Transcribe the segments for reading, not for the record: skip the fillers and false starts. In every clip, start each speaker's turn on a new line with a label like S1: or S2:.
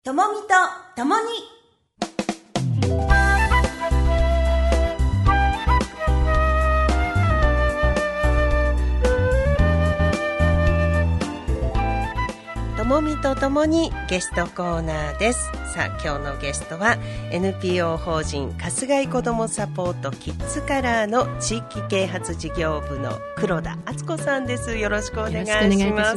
S1: ともみとともにともみとともにゲストコーナーです。さあ今日のゲストは NPO 法人春日井子どもサポートキッズカラーの地域啓発事業部の黒田敦子さんです。よろしくお願いします。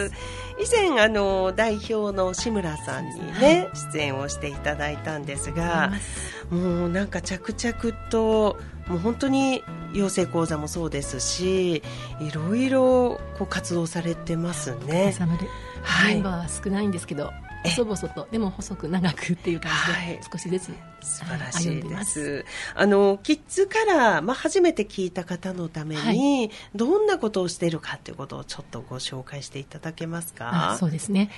S1: 以前代表の志村さんにね、出演をしていただいたんですが、もうなんか着々ともう本当に養成講座もそうですし、いろいろこう活動されてますね。
S2: メンバーは少ないんですけど、細々とでも細く長くっていう感じで少しずつ、
S1: 素晴らしいです。キッズカラー、初めて聞いた方のために、どんなことをしているかということをちょっとご紹介していただけますか。
S2: そうですね、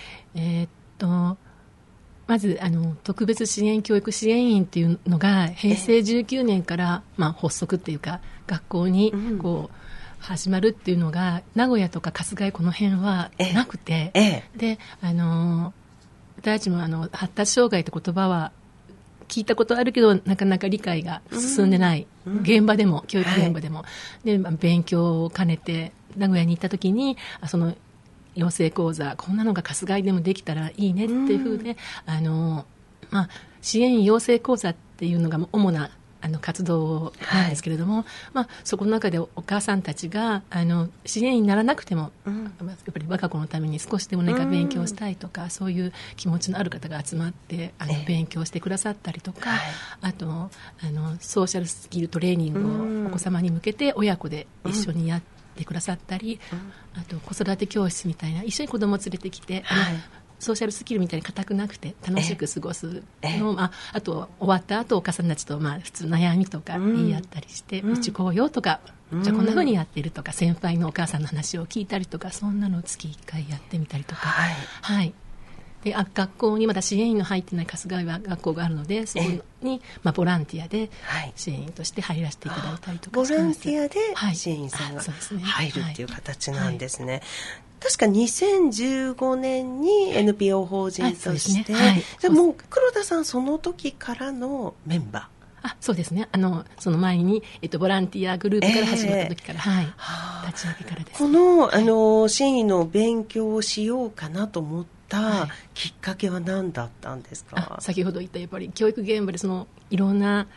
S2: まず特別支援教育支援員っていうのが平成19年から、発足っていうか学校にこう、始まるっていうのが名古屋とか春日井この辺はなくて、で私たちも発達障害って言葉は聞いたことあるけどなかなか理解が進んでない、現場でも教育現場でも、で勉強を兼ねて名古屋に行った時にその養成講座こんなのが春日井でもできたらいいねっていうふうで、支援員養成講座っていうのが主な活動なんですけれども、そこの中でお母さんたちが支援員にならなくても、やっぱり我が子のために少しでも何か勉強したいとか、そういう気持ちのある方が集まって勉強してくださったりとか、あとソーシャルスキルトレーニングをお子様に向けて親子で一緒にやってくださったり、あと子育て教室みたいな一緒に子供を連れてきて、ソーシャルスキルみたいに硬くなくて楽しく過ごすの、あと終わった後お母さんたちと普通悩みとか言い合ったりして、うちこうよとか、じゃあこんな風にやってるとか、先輩のお母さんの話を聞いたりとか、そんなのを月1回やってみたりとか、で学校にまだ支援員の入ってない春日井は学校があるので、そこにボランティアで支援員として入らせていただいたりとか、
S1: ボランティアで支援員さんが入るっていう形なんですね。確か2015年に NPO 法人として、でも黒田さんその時からのメンバー。
S2: そうですね。その前に、ボランティアグループから始まった時から、立ち上げからです、
S1: この支援員の勉強をしようかなと思ったきっかけは何だったんですか。
S2: 先ほど言ったやっぱり教育現場でいろんな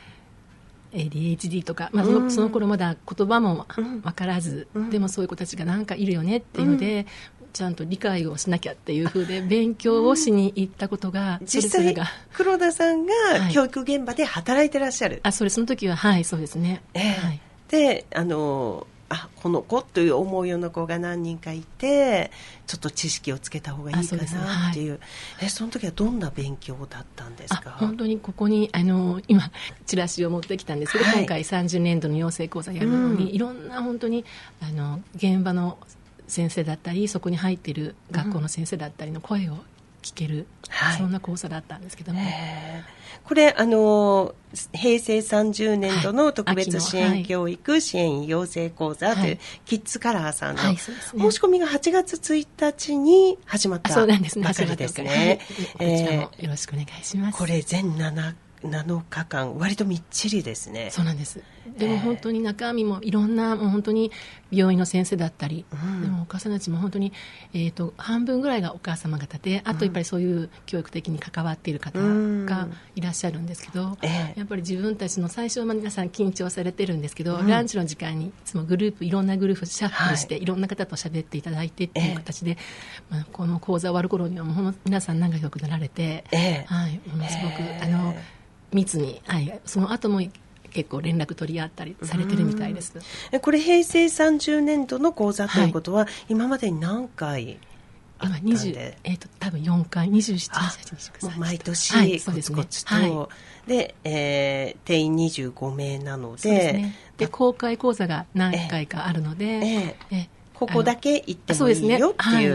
S2: ADHD とか、その頃まだ言葉も分からず、でもそういう子たちがなんかいるよねっていうので、ちゃんと理解をしなきゃっていう風で勉強をしに行ったことが、
S1: 実際黒田さんが教育現場で働いてらっしゃる。
S2: その時はそうですね。
S1: でこの子という思うような子が何人かいて、ちょっと知識をつけた方がいいかなっていう、その時はどんな勉強だったんですか。
S2: 本当にここに今チラシを持ってきたんですけど、今回30年度の養成講座やるのに、いろんな本当に現場の先生だったり、そこに入っている学校の先生だったりの声を聞ける、そんな講座だったんですけども、
S1: これ平成30年度の特別支援教育支援養成講座という、キッズカラーさんの申し込みが8月1日に始まったばかりですね。
S2: こちらもよろしくお願いします。
S1: これ全7日間割とみっちりですね。
S2: そうなんです。でも本当に中身もいろんな、もう本当に病院の先生だったり、でもお母さんたちも本当に、半分ぐらいがお母様方で、あとやっぱりそういう教育的に関わっている方がいらっしゃるんですけど、やっぱり自分たちの最初は皆さん緊張されてるんですけど、ランチの時間にいつもいろんなグループシャッフルして、いろんな方と喋っていただいてっていう形で、この講座終わる頃にはもう皆さん仲良くなられて、ものすごく密に、その後も結構連絡取り合ったりされてるみたいです。
S1: これ平成30年度の講座ということは、今までに何回あったんで、
S2: 多分4回、27、28、29、30、
S1: 毎年コツコツと、で、定員25名なので、
S2: 公開講座が何回かあるので、
S1: ここだけ行ってもいいよっていう。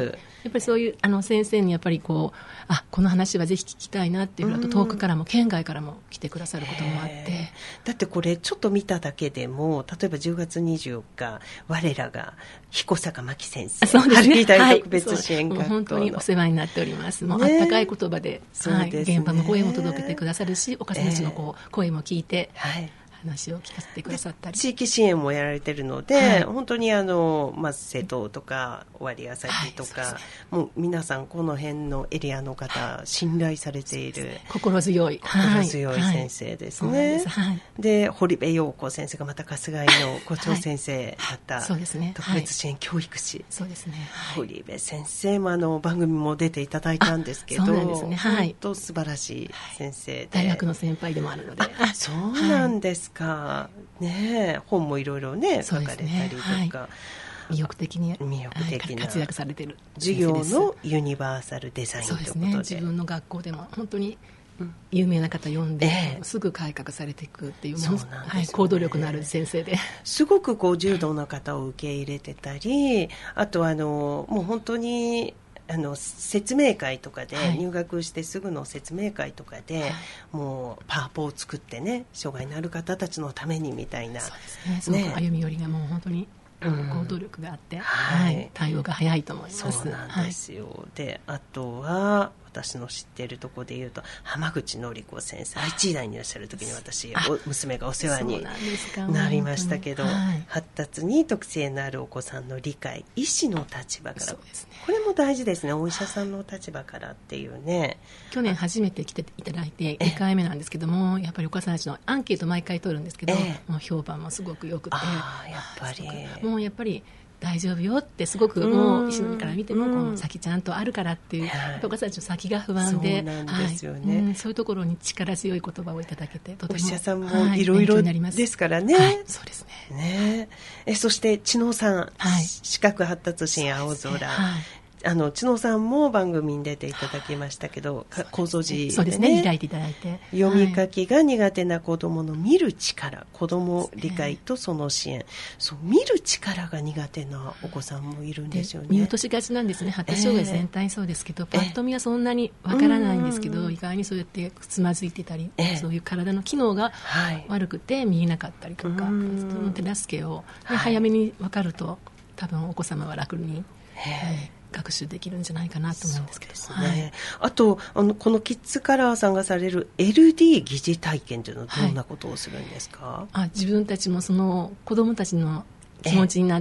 S2: っぱりそういう先生にやっぱりこの話はぜひ聞きたいなっていうのと、遠くからも県外からも来てくださることもあって、
S1: だってこれちょっと見ただけでも、例えば10月24日我らが彦坂真希先生、
S2: そうですね、
S1: 春木大特別支援学校の、
S2: 本当にお世話になっております。もうあったかい言葉で、現場の声も届けてくださるし、お母さんたちの声も聞いて、話を聞かせてくださったり、
S1: 地域支援もやられているので、本当に瀬戸とか尾張旭とか、もう皆さんこの辺のエリアの方信頼されている、
S2: 心強い
S1: 先生ですね。で堀部陽子先生がまた春日井の校長先生だった、そうですね、特別支援教育士、
S2: そうですね、
S1: 堀部先生も番組も出ていただいたんですけど、本当素晴らしい先生で、
S2: 大学の先輩でもあるので。
S1: そうなんですか、本もいろいろね書かれたりとか、
S2: 魅力的な活躍されている
S1: 授業のユニバーサルデザインということで、そうですね、
S2: 自分の学校でも本当に有名な方呼んで、すぐ改革されていくっていう、行動力のある先生で、
S1: すごく重度の方を受け入れてたり、あともう本当に説明会とかで、入学してすぐの説明会とかで、もうパワポを作ってね、障害のある方たちのためにみたいな、
S2: そうですね、すごく歩み寄りがもう本当に行動力があって、対応が早いと思います。
S1: そうなんですよ。で、あとは私の知っているところでいうと、浜口典子先生、愛知医大にいらっしゃる時に私娘がお世話になりましたけど、発達に特性のあるお子さんの理解、医師の立場から、これも大事ですね、お医者さんの立場からっていうね。
S2: 去年初めて来ていただいて2回目なんですけども、やっぱりお母さんたちのアンケート毎回取るんですけど、もう評判もすごくよくて、もうやっぱり大丈夫よってすごく、もう医師から見ても、この先ちゃんとあるからっていう、お母さんたちの先が不安で、そういうところに力強い言葉をいただけて、とても
S1: お医者さんもいろいろですからね。
S2: そうです
S1: ね。そして知能さん、視覚発達支援青空、知能さんも番組に出ていただきましたけど、構造字でね、
S2: そうですね、開いていただいて、
S1: 読み書きが苦手な子どもの見る力、子ども理解とその支援、そう、見る力が苦手なお子さんもいるんですよね。
S2: 見落としがちなんですね。発達障害全体そうですけど、パッと見はそんなにわからないんですけど、意外にそうやってつまずいてたり、そういう体の機能が悪くて見えなかったりとか、その手助けを、早めに分かると、多分お子様は楽に学習できるんじゃないかなと思うんですけど。
S1: あとこのキッズカラーさんがされる LD 疑似体験というのはどんなことをするんですか？
S2: 自分たちもその子どもたちの気持ちになって、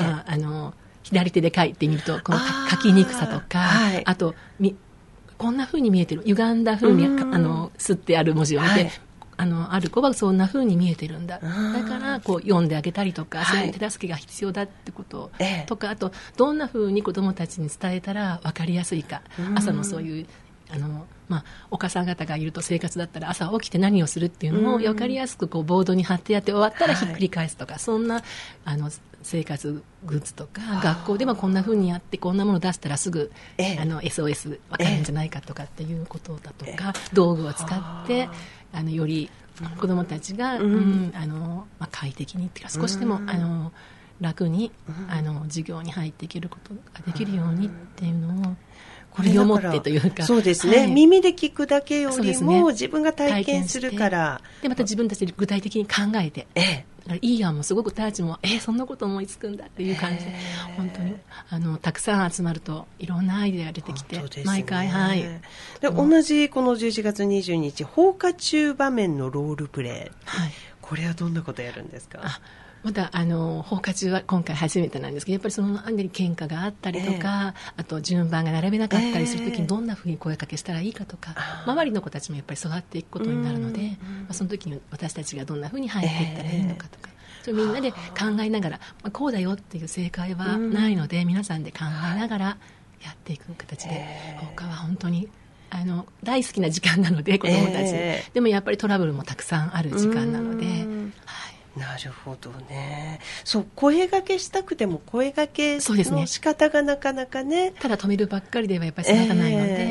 S2: 左手で書いてみると、この書きにくさとか、あとこんな風に見えてる、歪んだ風に刷ってある文字を見て、ある子はそんな風に見えてるんだ、だから読んであげたりとか、そういう手助けが必要だってこととか、あとどんな風に子どもたちに伝えたら分かりやすいか、朝のそういうお母さん方がいると生活だったら朝起きて何をするっていうのを分かりやすくボードに貼ってやって終わったらひっくり返すとか、そんな生活グッズとか、学校ではこんな風にやってこんなもの出したらすぐSOS 分かるんじゃないかとかっていうことだとか、道具を使ってより子どもたちが、快適にっていうか、少しでも楽に授業に入っていけることができるようにっていうのを身をもってというか、
S1: そうですね、耳で聞くだけよりも自分が体験するから、
S2: でまた自分たちで具体的に考えて、いい案もすごくたちもそんなこと思いつくんだっていう感じで、本当にたくさん集まるといろんなアイデアが出てきて、毎回
S1: で同じこの11月20日放課中場面のロールプレイ、これはどんなことやるんですか？
S2: まだ放課中は今回初めてなんですけど、やっぱりその間に喧嘩があったりとか、あと順番が並べなかったりするときにどんなふうに声かけしたらいいかとか、周りの子たちもやっぱり育っていくことになるので、その時に私たちがどんなふうに入っていったらいいのかとか、それみんなで考えながら、こうだよっていう正解はないので、皆さんで考えながらやっていく形で、他は本当に大好きな時間なので、子どもたち、でもやっぱりトラブルもたくさんある時間なので、
S1: なるほどね。そう、声掛けしたくても声掛けの仕方がなかなかね、
S2: ただ止めるばっかりではやっぱり育たないので、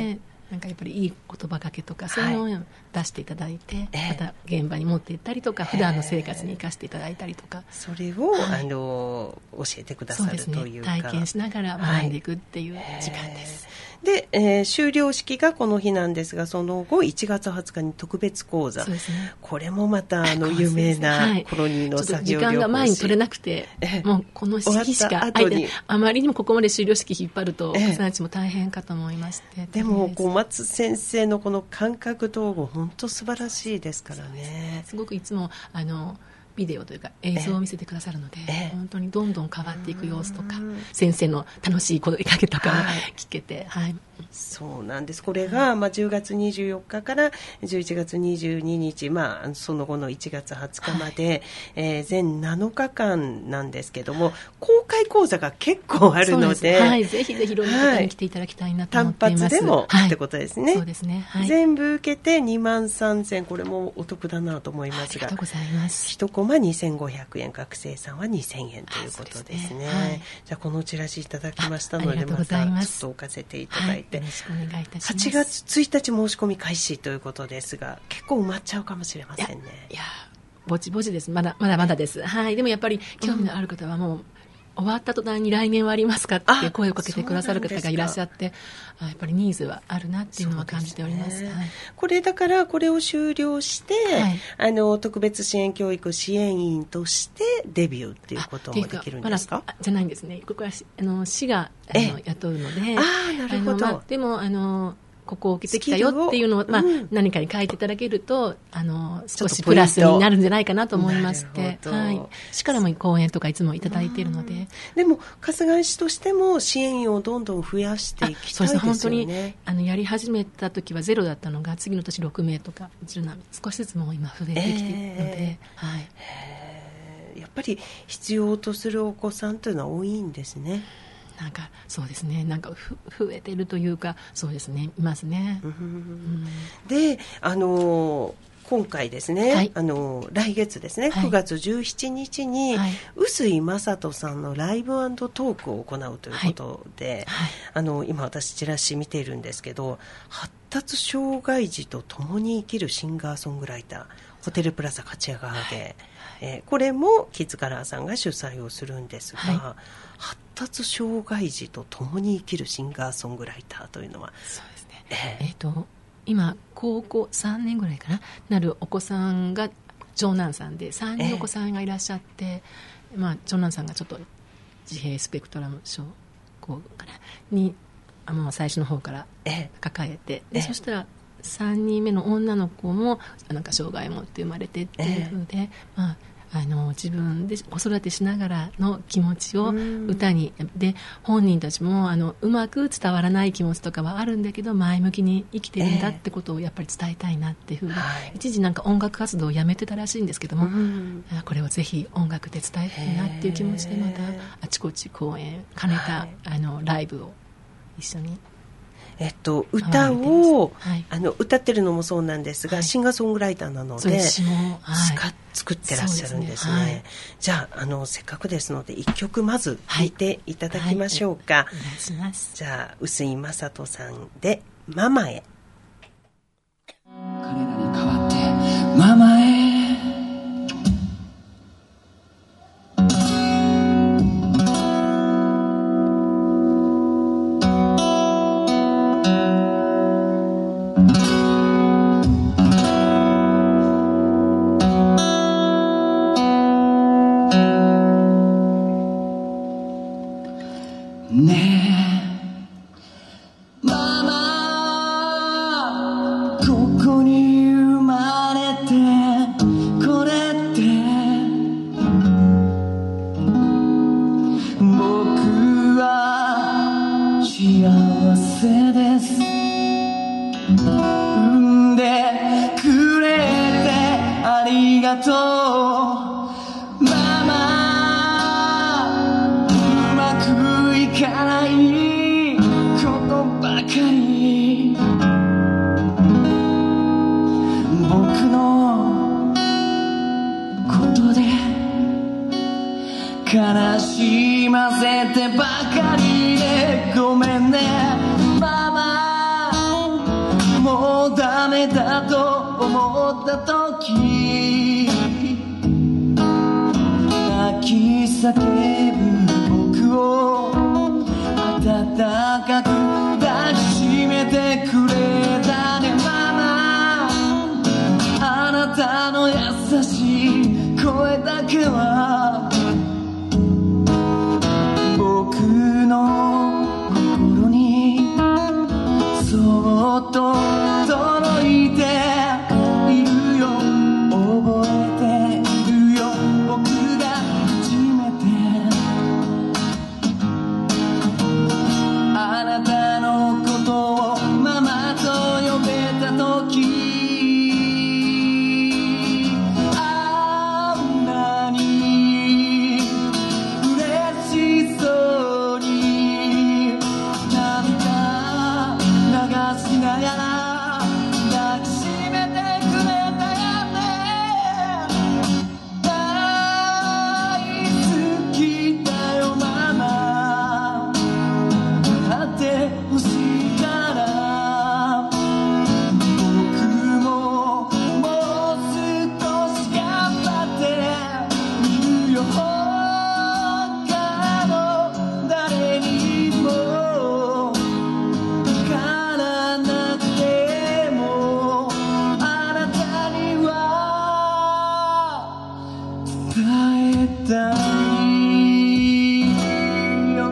S2: なんかやっぱりいい言葉かけとかそういうのを出していただいて、また現場に持っていったりとか、普段の生活に生かしていただいたりとか、
S1: それを、教えてくださるというか、
S2: 体験しながら学んでいくっていう時間です。
S1: で、終了式がこの日なんですが、その後1月20日に特別講座、これもまた有名なコロニーの作業療法士、時間が前に取れなくて、もうこの式しか空いて、あまりにもここまで終了式引っ張るとお子さんたちも大変かと思いまして、 でも小松先生のこの感覚統合本当素晴らしいですからね。
S2: すごくいつもビデオというか映像を見せてくださるので、本当にどんどん変わっていく様子とか、先生の楽しい声かけとかも聞けて、
S1: そうなんです。これが、10月24日から11月22日、その後の1月20日まで、全7日間なんですけども、公開講座が結構あるので、
S2: ぜひぜひいろんな方に来ていただきたいなと思っています。
S1: 単発でも、ってことですね。
S2: そうですね。
S1: 全部受けて23,000、これもお得だなと思いますが、
S2: ありがとうございます。
S1: 1コマ2500円、学生さんは2000円ということですね。じゃあこのチラシいただきましたので、またちょっと置かせていただいて、
S2: よろしくお願いいたします。
S1: 8月1日申し込み開始ということですが、結構埋まっちゃうかもしれませんね。
S2: いやぼちぼちです。まだです。でもやっぱり興味のある方はもう、終わった途端に来年はありますかって声をかけてくださる方がいらっしゃって、やっぱりニーズはあるなっていうのは感じております。
S1: これだからこれを終了して、特別支援教育支援員としてデビューっていうこともできるんですか？
S2: じゃないんですね。ここは市が雇うので、
S1: なるほど。
S2: でもここを受けてきたよっていうのを、何かに書いていただけると少しプラスになるんじゃないかなと思いまして、市からも講演とかいつもいただいているので。
S1: でも春日井市としても支援員をどんどん増やしていきたいですよね。
S2: 本当にやり始めた時は0だったのが次の年6名とか10名少しずつもう今増えてきているので、
S1: やっぱり必要とするお子さんというのは多いんですね。
S2: そうですね。増えてるというか、そうですね、いますね。
S1: で、今回ですね、来月ですね、9月17日に、臼井正人さんのライブ&トークを行うということで、今私チラシ見ているんですけど、発達障害児と共に生きるシンガーソングライター、ホテルプラザ勝屋川で、これもキッズカラーさんが主催をするんですが、発達障害児と共に生きるシンガーソングライターというのは、
S2: そうですね、今高校3年ぐらいかなるお子さんが長男さんで3人お子さんがいらっしゃって、長男さんがちょっと自閉スペクトラム症にもう最初の方から抱えて、そしたら3人目の女の子も障害を持って生まれてっていうので、自分で子育てしながらの気持ちを歌にで、本人たちもうまく伝わらない気持ちとかはあるんだけど前向きに生きてるんだってことをやっぱり伝えたいなっていうふうに、一時音楽活動をやめてたらしいんですけども、これをぜひ音楽で伝えたいなっていう気持ちでまたあちこち公演兼ねたライブを一緒に
S1: 歌を、歌ってるのもそうなんですが、シンガーソングライターなので作ってらっしゃるんですね。じゃあ、せっかくですので1曲まず聴いていただきましょうか。
S2: お願いします。
S1: じゃあ臼井正人さんでママへ。
S3: 彼らに代わってママへ。悲しませてばかりでごめんねママ。 メだと思った時泣き叫ぶ僕を温かく抱きしめてくれたねママ、あなたの優しい声だけは僕の心にそっと届いているよ、覚えているよ、僕が初めてあなたのことをママと呼べた時、あんなに嬉しそうに涙流しながら抱きしめてくれたよね。大好きだよママ、笑ってほしいから僕ももう少し頑張ってみるよ、他の誰にもわからなくてもあなたには伝えたいよ。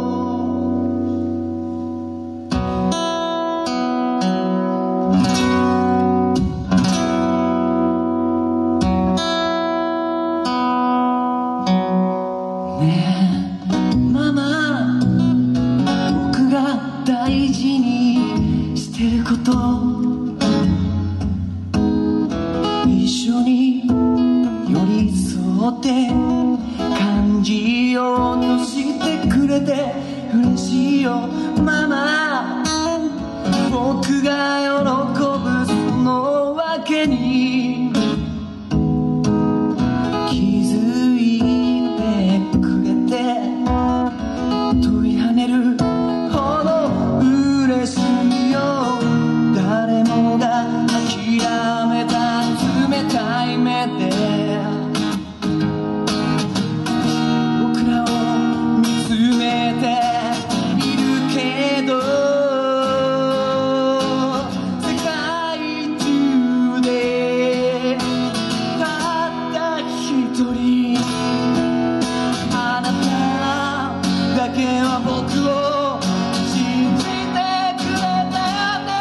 S3: ねえママ、僕が大事にしてること一緒に寄り添って感じようとしてくれて嬉しいよママ、僕が喜ぶそのわけに気づいてくれて飛び跳ねるほど嬉しいよ、誰もが諦めた冷たい目で僕らを見つめているけど世界中でたった一人あなただけは僕を信じてくれたよね。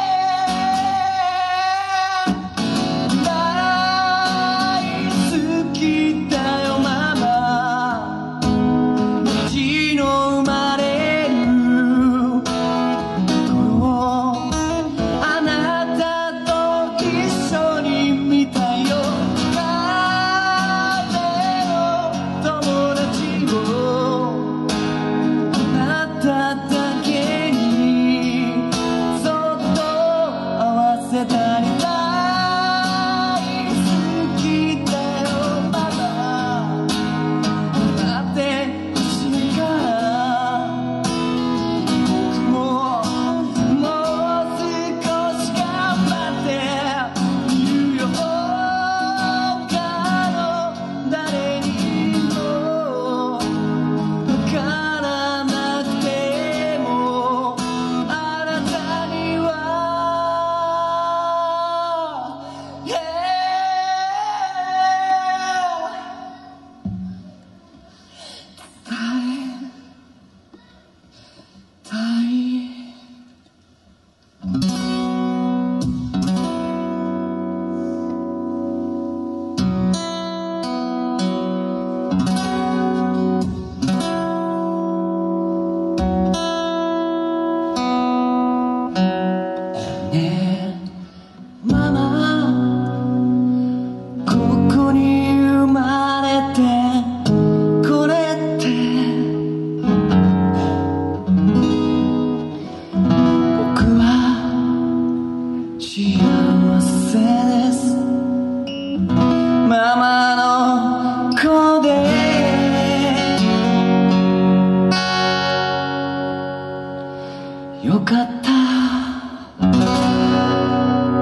S3: 大好きだよママ、一の生まれる頃あなたと一緒に見たよ、風の友達をあなただけにそっと合わせたり、大好きだよママ、笑ってほしいから僕ももう少し頑張っているよ、他の誰にもわからなくてもあなたには伝えたい。ねえママ、ここに生まれてこれって僕は幸せです、ママの子でよかった。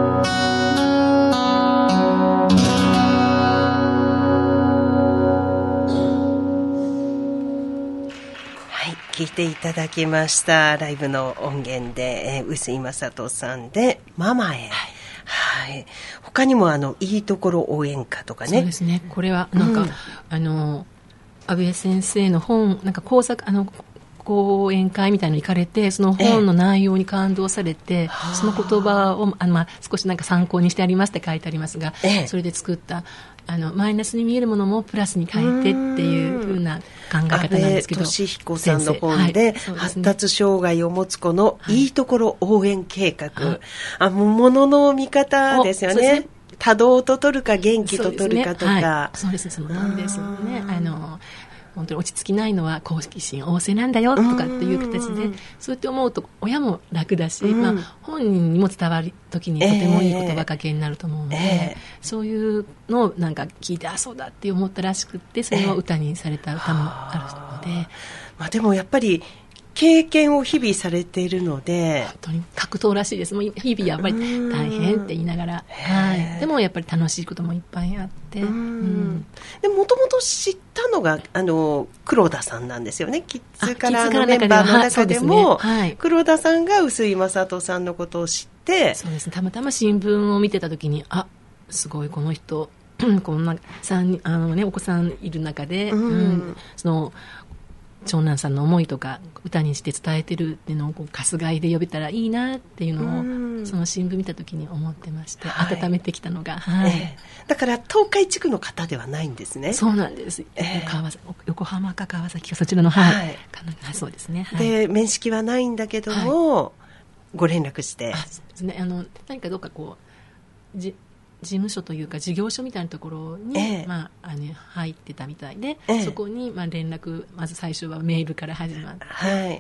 S1: ていただきましたライブの音源で、臼井正人さんでママへ、はい、他にもいいところ応援歌とかね。
S2: そうですね、これはなんか、安倍先生の本、なんか講座講演会みたいなのに行かれて、その本の内容に感動されて、その言葉を少しなんか参考にしてありますって書いてありますが、それで作ったマイナスに見えるものもプラスに変えてっていう風な考え方なんですけど、
S1: 安倍俊彦さんの本で、発達障害を持つ子のいいところ応援計画、ものの見方ですよね。多動と取るか元気と取るかとか。
S2: そうですね、その通りですよね。本当に落ち着きないのは好奇心旺盛なんだよとかっていう形で、そうやって思うと親も楽だし、本人にも伝わる時にとてもいい言葉かけになると思うので、そういうのをなんか聞いて、そうだって思ったらしくって、それを歌にされた歌もあるので、
S1: でもやっぱり経験を日々されているので、
S2: 本当に格闘らしいです。もう日々やっぱり大変って言いながら、でもやっぱり楽しいこともいっぱいあって、で
S1: もともと知ったのが黒田さんなんですよね。キッズカラーのメンバーの中でも、黒田さんが臼井正人さんのことを知って、
S2: そうですね、たまたま新聞を見てた時に、すごいこの人こんな3人お子さんいる中で、その長男さんの思いとか歌にして伝えてるっていうのをかすがいで呼べたらいいなっていうのを、その新聞見た時に思ってまして、温めてきたのが、
S1: だから東海地区の方ではないんですね。
S2: そうなんです、横浜か川崎かそちらの、そうですね、
S1: で面識はないんだけども、ご連絡して、
S2: そうですね、何かどっかこう事務所というか事業所みたいなところに、入ってたみたいで、そこに連絡、まず最初はメールから始まって、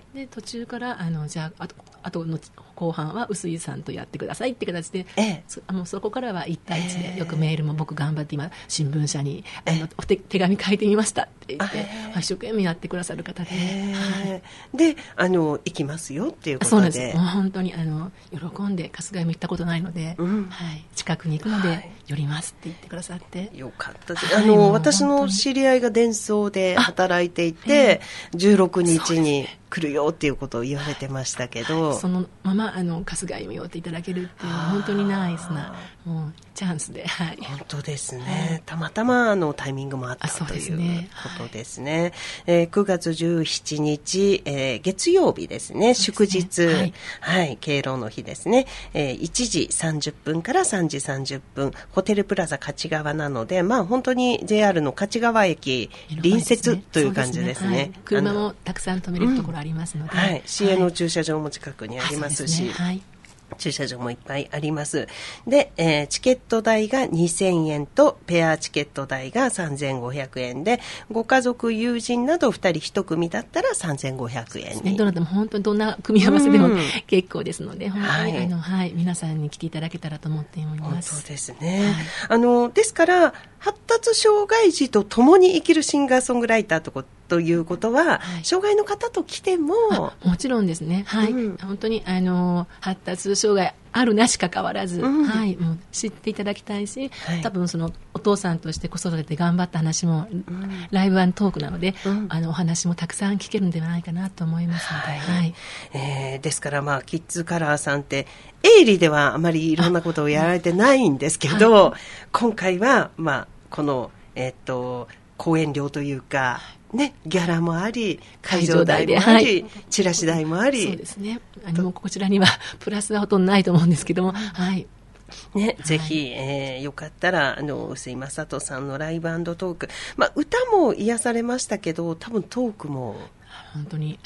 S2: で途中からじゃああとの後半は臼井さんとやってくださいって形で、そこからは1対1で、よくメールも僕頑張って今新聞社に手紙書いてみましたって言って、一生懸命やってくださる方で、
S1: で行きますよっていうことで。
S2: そうなんです。もう本当に喜んで、春日井も行ったことないので、近くに行くので寄りますって言ってくださって、
S1: よかったです。私の知り合いがデンソーで働いていて、16日に来るよっていうことを言われてましたけど、
S2: そのまま春日井も寄っていただけるっていう本当にナイスなもうチャンスで、
S1: 本当ですね、たまたまタイミングもあったということですね。9月17日、月曜日ですね、祝日、敬老の日ですね、1時30分から3時30分、ホテルプラザ勝川なので、本当に JR の勝川駅隣接という感じですね。
S2: 車もたくさん止めれるところありますので、
S1: 市営の駐車場も近くにありますし、駐車場もいっぱいあります。で、チケット代が2000円とペアチケット代が3500円で、ご家族友人など2人1組だったら3500円に、
S2: どなたも本当にどんな組み合わせでも結構ですので、本当に皆さんに来ていただけたらと思っております。
S1: 本当ですね、ですから発達障害児と共に生きるシンガーソングライターということは、障害の方と来ても
S2: もちろんですね、本当に発達障害あるなし関わらず、もう知っていただきたいし、多分そのお父さんとして子育てで頑張った話も、ライブ&トークなので、お話もたくさん聞けるんではないかなと思いますので、
S1: ですからキッズカラーさんって営利ではあまりいろんなことをやられてないんですけど、今回はこの講演料というかギャラもあり、会場代もあり、チラシ代もあり、
S2: そうですね、こちらにはプラスはほとんどないと思うんですけども、
S1: ぜひ、よかったら臼井正人さんのライブ&トーク、歌も癒されましたけど、多分トークも
S2: 本当に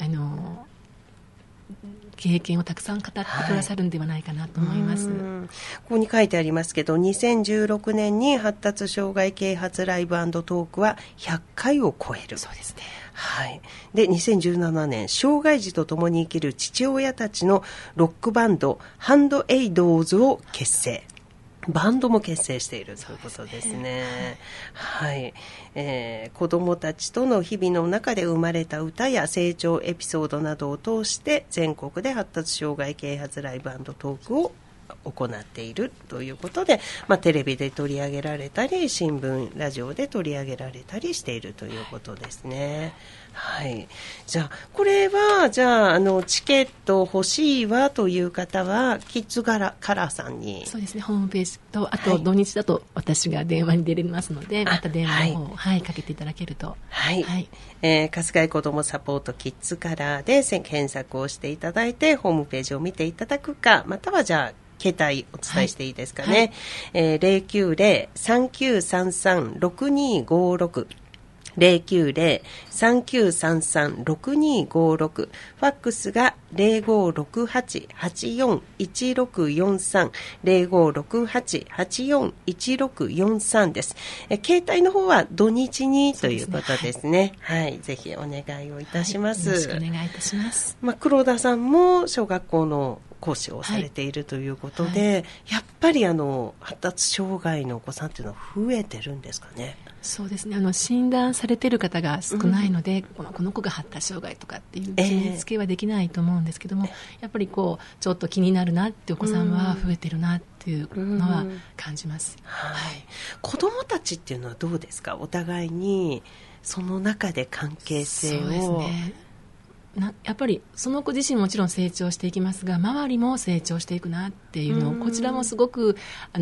S2: 経験をたくさん語ってくださるんではないかなと思います。
S1: ここに書いてありますけど、2016年に発達障害啓発ライブ&トークは100回を超える。
S2: そうですね。
S1: で2017年、障害児と共に生きる父親たちのロックバンドハンドエイドーズを結成、バンドも結成しているということですね。子どもたちとの日々の中で生まれた歌や成長エピソードなどを通して、全国で発達障害啓発ライブ&トークを行っているということで、テレビで取り上げられたり新聞ラジオで取り上げられたりしているということですね。はい、じゃあこれはじゃあ、チケット欲しいわという方はキッズカラーさんに、
S2: そうですね、ホームページとあと土日だと私が電話に出れますので、また電話の方を、かけていただけると、
S1: 春日井子どもサポートキッズカラーで検索をしていただいてホームページを見ていただくか、またはじゃあ携帯お伝えしていいですかね、090-3933-6256 090-3933-6256、ファックスが 0568-841643 0568-841643 です。携帯の方は土日にということですね。はい、ぜひお願いをいたします。
S2: よろしくお願いいたします。
S1: 黒田さんも小学校の講師をされているということで、やっぱり発達障害のお子さんというのは増えてるんですかね。
S2: そうですね、診断されている方が少ないので、この子が発達障害とかっていう決めつけはできないと思うんですけども、やっぱりちょっと気になるなってお子さんは増えてるなっていうのは感じます。
S1: 子どもたちっていうのはどうですか、お互いにその中で関係性を。そうですね、
S2: やっぱりその子自身もちろん成長していきますが、周りも成長していくなっていうのを、こちらもすごく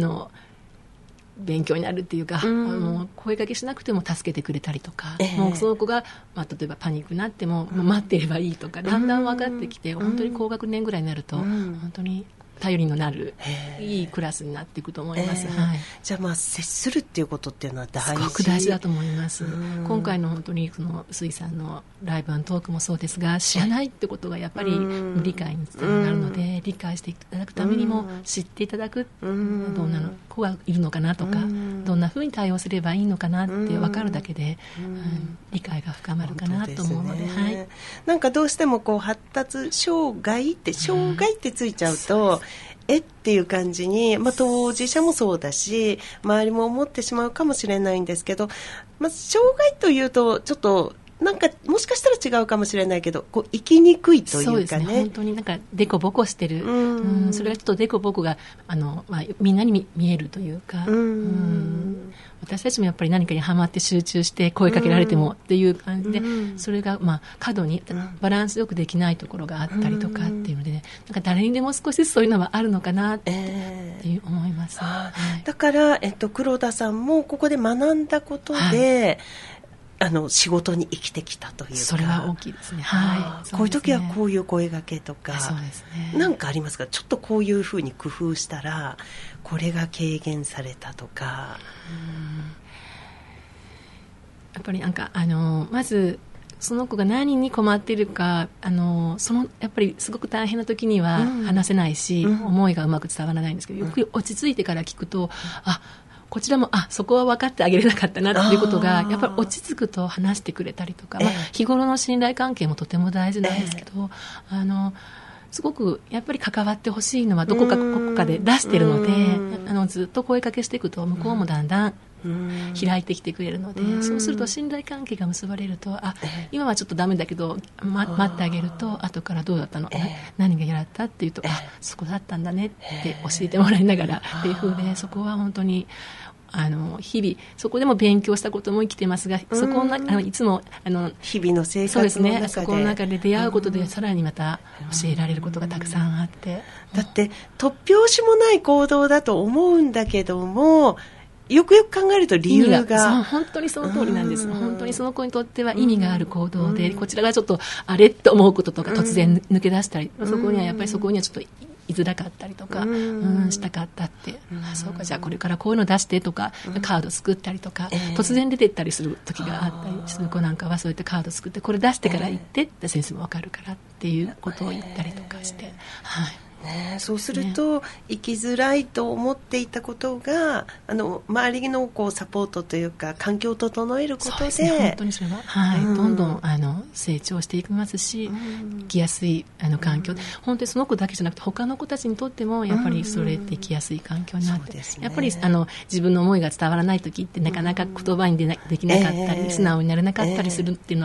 S2: 勉強になるっていうか、声かけしなくても助けてくれたりとか、もうその子が、例えばパニックになっても、待っていればいいとか、だんだん分かってきて、本当に高学年ぐらいになると、本当に頼りのなるいいクラスになっていくと思います。
S1: じゃあ接するっていうことっていうのは大事、
S2: すごく大事だと思います。今回の本当に臼井さんのライブ&トークもそうですが、知らないってことがやっぱり無理解につながるので、理解していただくためにも知っていただく、どんな子がいるのかなとか、どんなふうに対応すればいいのかなって分かるだけで、理解が深まるかなと思うので、
S1: なんかどうしても発達障害ってついちゃうと、っていう感じに、当事者もそうだし周りも思ってしまうかもしれないんですけど、障害というとちょっとなんかもしかしたら違うかもしれないけど、生きにくいというかね。そうですね、
S2: 本当になんかデコボコしてる、それがちょっとデコボコがみんなに見えるというか、私たちもやっぱり何かにハマって集中して声かけられてもっていう感じで、それが過度にバランスよくできないところがあったりとかっていうので、なんか誰にでも少しずつそういうのはあるのかなって思います。
S1: だから、黒田さんもここで学んだことで、仕事に生きてきたというか、
S2: それは大きいですね。
S1: こういう時はこういう声掛けとか、なんかありますか？ちょっとこういうふうに工夫したらこれが軽減されたとか。
S2: やっぱりなんかまずその子が何に困っているか、やっぱりすごく大変な時には話せないし、思いがうまく伝わらないんですけど、よく落ち着いてから聞くと、こちらもそこは分かってあげれなかったなっていうことがやっぱり落ち着くと話してくれたりとか、日頃の信頼関係もとても大事なんですけど、すごくやっぱり関わってほしいのはどこかで出してるので、ずっと声かけしていくと向こうもだんだん開いてきてくれるので、そうすると信頼関係が結ばれると、今はちょっとダメだけど、待ってあげると後からどうだったの、何が嫌だったっていうと、そこだったんだねって教えてもらいながらっていう風で、そこは本当に日々そこでも勉強したことも生きてますが、そこのいつも
S1: 日々の生活の中で、
S2: そうですね、そこの中で出会うことでさらにまた教えられることがたくさんあって、
S1: だって突拍子もない行動だと思うんだけども、よくよく考えると理由が
S2: 本当にその通りなんです。本当にその子にとっては意味がある行動で、こちらがちょっとあれと思うこととか突然抜け出したり、そこにはやっぱりそこにはちょっと居づらかったりとか、したかったって、そうか、じゃあこれからこういうの出してとか、カード作ったりとか、突然出てったりする時があったりする子なんかは、そういったカード作ってこれ出してから行ってって先生も分かるからっていうことを言ったりとかして、
S1: そうすると、生きづらいと思っていたことが周りのサポートというか環境を整えることで、
S2: 本当にそれは、どんどん成長していきますし、生きやすい環境で、本当にその子だけじゃなくて他の子たちにとってもやっぱりそれって生きやすい環境になって、やっぱり自分の思いが伝わらない時ってなかなか言葉にできなかったり、素直になれなかったりするっていうのは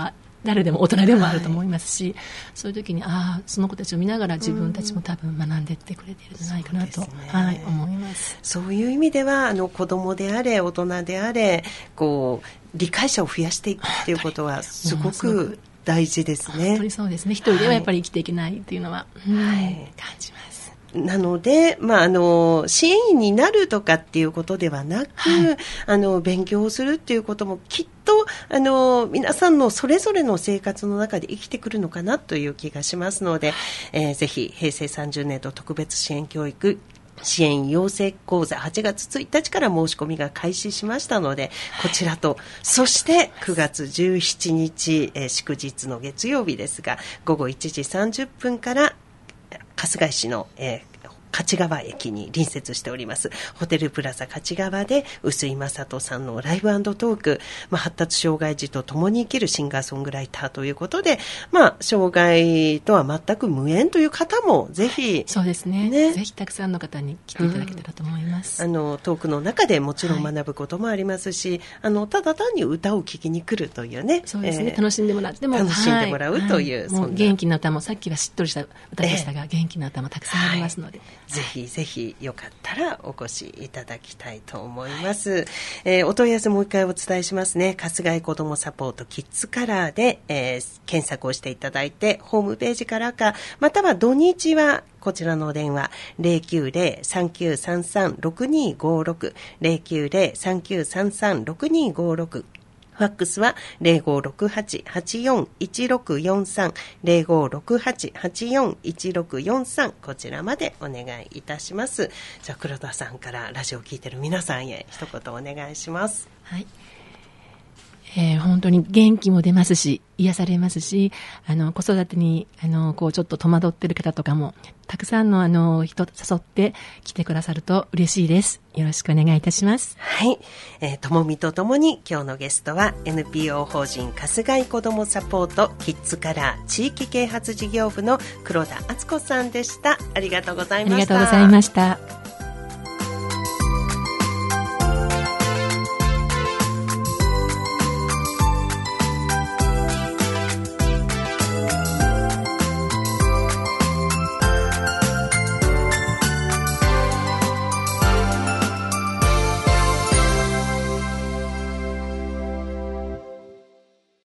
S2: 誰でも大人でもあると思いますし、そういう時にその子たちを見ながら自分たちも多分学んでいってくれているんじゃないかなと、思います。
S1: そういう意味では子供であれ大人であれ理解者を増やしていくっていうことはすごく大事ですね。
S2: 本当にそうですね。一人ではやっぱり生きていけないっていうのは、感じます。
S1: なので、支援員になるとかっていうことではなく、勉強をするっていうこともきっと皆さんのそれぞれの生活の中で生きてくるのかなという気がしますので、ぜひ平成30年度特別支援教育支援養成講座8月1日から申し込みが開始しましたので、こちらと、そして9月17日、祝日の月曜日ですが、午後1時30分から春日井市の、勝川駅に隣接しておりますホテルプラザ勝川で臼井正人さんのライブ&トーク、発達障害児と共に生きるシンガーソングライターということで、障害とは全く無縁という方もぜひ
S2: そうですね、ぜひたくさんの方に来ていただけたらと思います。
S1: トークの中でもちろん学ぶこともありますし、ただ単に歌を聴きに来るというね、
S2: そうですね、楽しんでもらっても
S1: 楽しんでもらうという、
S2: もう元気な歌もさっきはしっとりした歌でしたが、元気な歌もたくさんありますので、
S1: ぜひぜひよかったらお越しいただきたいと思います。お問い合わせもう一回お伝えしますね。春日井子どもサポートキッズカラーで、検索をしていただいてホームページからか、または土日はこちらのお電話 090-3933-6256 090-3933-6256、ファックスは 0568-841643 0568-841643、こちらまでお願いいたします。じゃあ黒田さんからラジオを聞いている皆さんへ一言お願いします。
S2: はい、本当に元気も出ますし癒されますし、子育てにちょっと戸惑っている方とかもたくさんの人誘って来てくださると嬉しいです。よろしくお願いいたします。
S1: はい、ともみとともに今日のゲストは NPO 法人春日井子どもサポートキッズカラー地域啓発事業部の黒田敦子さんでした。ありがとうございました。
S2: ありがとうございました。